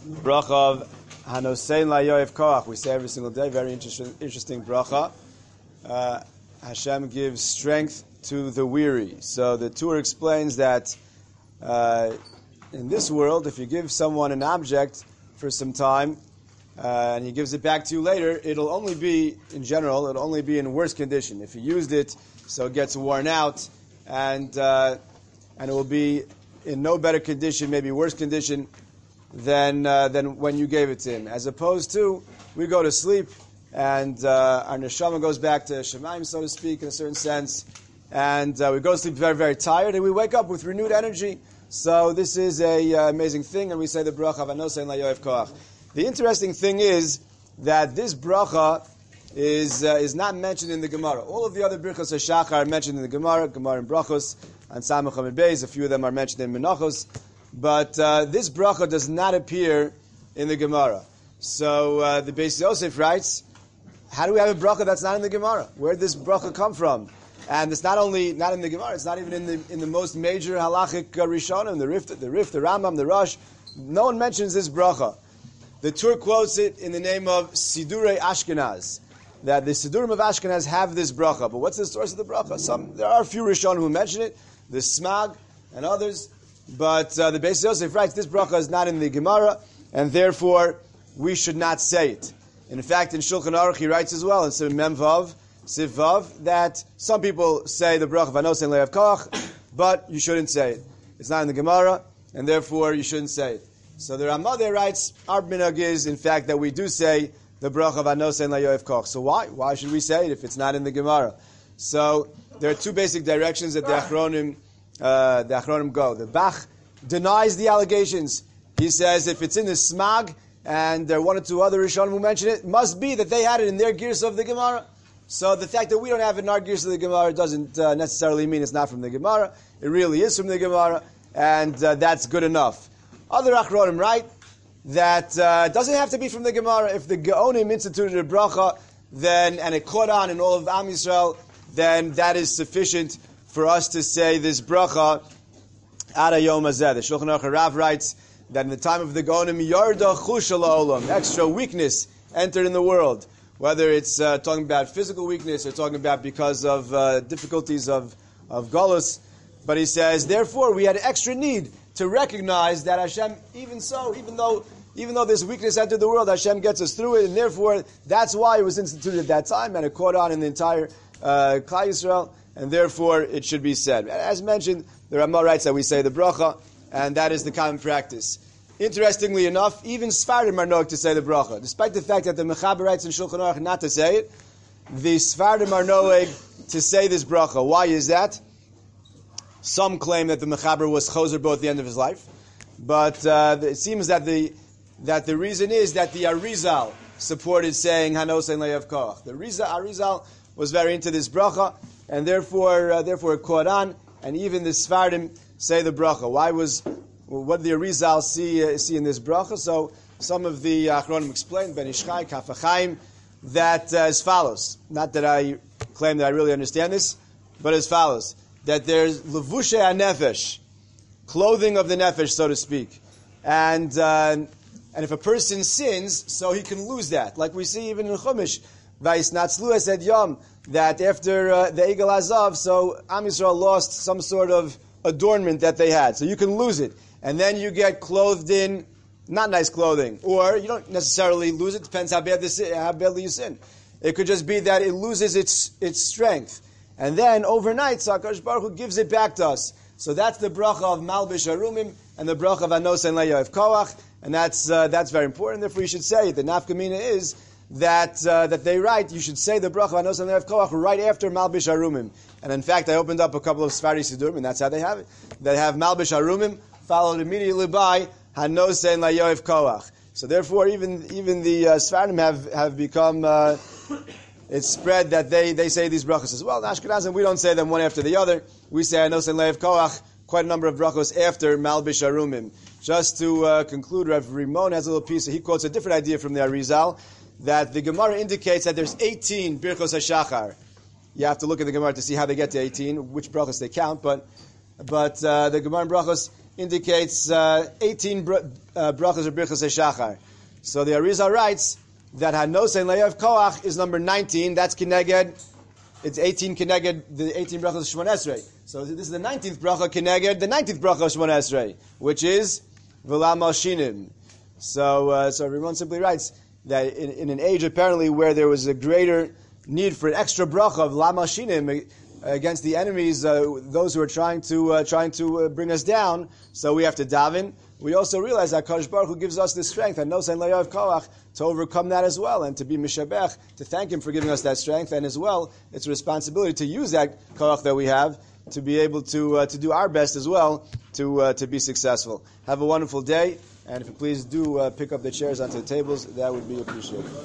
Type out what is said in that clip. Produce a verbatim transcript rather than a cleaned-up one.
Bracha of Hanosein LaYoev Koach. We say every single day. Very interesting, interesting bracha. Uh, Hashem gives strength to the weary. So the Torah explains that uh, in this world, if you give someone an object for some time uh, and he gives it back to you later, it'll only be, in general, it'll only be in worse condition. If you used it, so it gets worn out, and uh, and it will be in no better condition, maybe worse condition than uh, than when you gave it to him. As opposed to, we go to sleep, and uh, our neshama goes back to Shemaim, so to speak, in a certain sense, and uh, we go to sleep very, very tired, and we wake up with renewed energy. So this is a uh, amazing thing, and we say the bracha of Hanosein LaYoev Koach. The interesting thing is that this bracha is uh, is not mentioned in the Gemara. All of the other Birchos HaShachar are mentioned in the Gemara, Gemara and Brachos, and Samach Hamid Beis. A few of them are mentioned in Menachos. But uh, this bracha does not appear in the Gemara. So uh, the Beis Yosef writes, how do we have a bracha that's not in the Gemara? Where did this bracha come from? And it's not only not in the Gemara, it's not even in the in the most major halachic uh, Rishonim, the Rif, the Rif, the Rambam, the Rosh. No one mentions this bracha. The Tur quotes it in the name of Sidurei Ashkenaz, that the Sidurim of Ashkenaz have this bracha. But what's the source of the bracha? Some there are a few Rishonim who mention it, the Smag and others. But uh, the Beis Yosef writes this bracha is not in the Gemara, and therefore we should not say it. In fact, in Shulchan Aruch he writes as well in Siv Mem Vav, Siv Vav, that some people say the bracha of Hanosein LaYoev Koach, but you shouldn't say it. It's not in the Gemara, and therefore you shouldn't say it. So the Ramah there writes, our minhag is, in fact, that we do say the bracha of Hanosein LaYoev Koach. So why? Why should we say it if it's not in the Gemara? So there are two basic directions that the Achronim Uh, the Achronim go. The Bach denies the allegations. He says if it's in the Smag and there are one or two other Rishonim who mention it, it must be that they had it in their gears of the Gemara. So the fact that we don't have it in our gears of the Gemara doesn't uh, necessarily mean it's not from the Gemara. It really is from the Gemara, and uh, that's good enough. Other Achronim write that uh, it doesn't have to be from the Gemara. If the Gaonim instituted a bracha, then and it caught on in all of Am Yisrael, then that is sufficient for us to say this bracha Ada Yom Hazeh. The Shulchan Aruch Rav writes that in the time of the Gaonim, Yarda Chusha La'olam, extra weakness entered in the world. Whether it's uh, talking about physical weakness or talking about because of uh, difficulties of, of Golus. But he says, therefore, we had extra need to recognize that Hashem, even so, even though even though this weakness entered the world, Hashem gets us through it, and therefore, that's why it was instituted at that time, and it caught on in the entire uh, Klal Yisrael. And therefore, it should be said. As mentioned, the Ramah writes that we say the bracha, and that is the common practice. Interestingly enough, even Sfardim are known to say the bracha. Despite the fact that the Mechaber writes in Shulchan Aruch not to say it, the Sfardim are known to say this bracha. Why is that? Some claim that the Mechaber was Choser Bo at the end of his life. But uh, it seems that the that the reason is that the Arizal supported saying Hanosein LaYoev Koach. The Arizal, Arizal was very into this bracha, and therefore, uh, therefore it caught on, and even the Sfardim say the bracha. Why was, what did the Arizal see, uh, see in this bracha? So, some of the Achronim explained, Ben Ish Chai, Kaf HaChaim, that uh, as follows. Not that I claim that I really understand this, but as follows. That there's Levushe HaNefesh, clothing of the Nefesh, so to speak. And, uh, and if a person sins, so he can lose that. Like we see even in Chumash, Vayisnatzlu said Yom, that after uh, the Egel Azav, so Am Yisrael lost some sort of adornment that they had. So you can lose it. And then you get clothed in not nice clothing. Or you don't necessarily lose it. Depends how bad this, how badly you sin. It could just be that it loses its its strength. And then overnight, so HaKadosh Baruch Hu gives it back to us. So that's the bracha of Malbish Harumim and the bracha of Hanosein LaYoev Koach. And that's uh, that's very important. Therefore you should say it. The nafkamina is that uh, that they write, you should say the bracha of Hanosein LaYoev Koach right after Malbish Harumim. And in fact, I opened up a couple of Sfari Sidurim, and that's how they have it. They have Malbish Harumim, followed immediately by Hanosein LaYoev Koach. So therefore, even even the uh, Sfarim have, have become, uh, it's spread that they, they say these brachos as well. In Ashkenazim, we don't say them one after the other. We say Hanosein LaYoev Koach, quite a number of brachos after Malbish Harumim. Just to uh, conclude, Rav Rimon has a little piece, he quotes a different idea from the Arizal, that the Gemara indicates that there's eighteen Birchos HaShachar. You have to look at the Gemara to see how they get to eighteen, which brachos they count, but but uh, the Gemara in brachos indicates uh, eighteen br- uh, brachas or birchas shachar. So the Arizal writes that Hanosein Layav Koach is number nineteen. That's Kineged. It's eighteen Kineged, the eighteen brachas of Shemon Esrei. So this is the nineteenth bracha Kineged, the nineteenth bracha of Shemon Esrei, which is V'lam Shinim. So, uh, so Ramon simply writes that in, in an age apparently where there was a greater need for an extra bracha of Lama Shinim against the enemies, uh, those who are trying to uh, trying to uh, bring us down, so we have to daven. We also realize that Kadosh Baruch Hu gives us the strength and Nosein Layav Koach to overcome that as well, and to be mishabech, to thank Him for giving us that strength, and as well, it's a responsibility to use that koach that we have to be able to uh, to do our best as well to uh, to be successful. Have a wonderful day, and if you please do uh, pick up the chairs onto the tables, that would be appreciated.